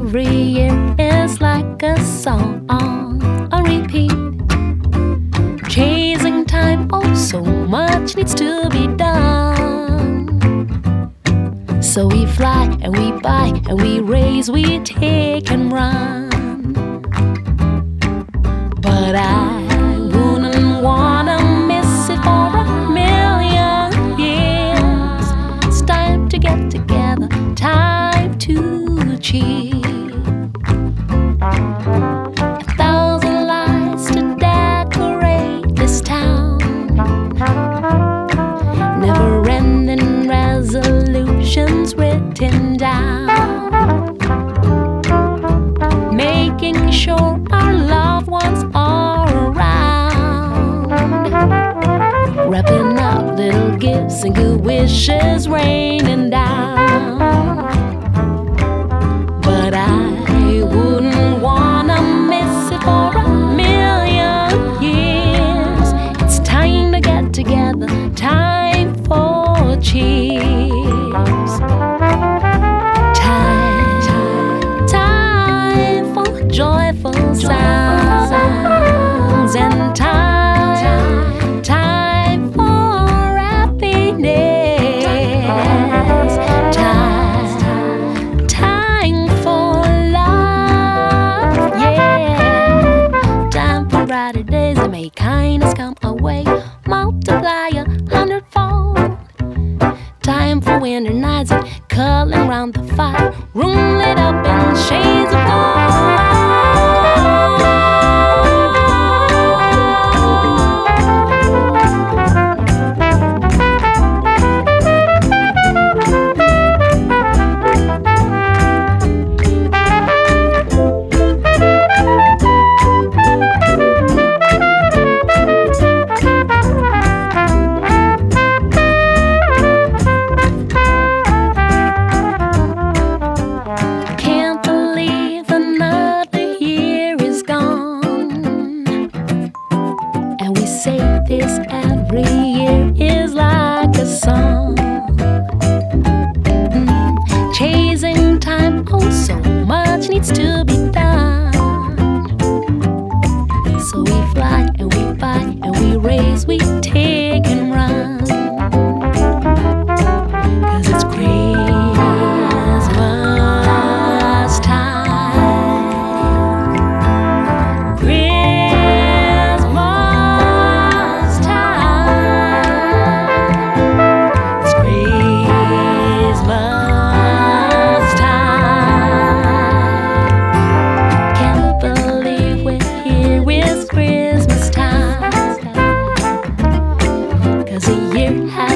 every year is like a song on repeat. Chasing time, oh, so much needs to be done. So we fly and we buy and we raise, we take and run. But I wouldn't wanna miss it for a million years. It's time to get together, time to cheer. 1,000 lights to decorate this town. Never-ending resolutions written down. Making sure our loved ones are around. Wrapping up little gifts and good wishes raining down. But I wouldn't wanna miss it for a million years. It's time to get together, time for cheers. Time for joyful sounds and time for happiness. Time for love, yeah. Time for brighter days that make kindness come away, multiply 100-fold. Time for winter nights and cuddling round the fire, room lit up in shades of gold. Say this every year is like a song. Chasing time, oh, so much needs to be done. So we fly and we buy and we raise, we take and run. 'Cause it's Christmas time. Christmas time. 'Cause a year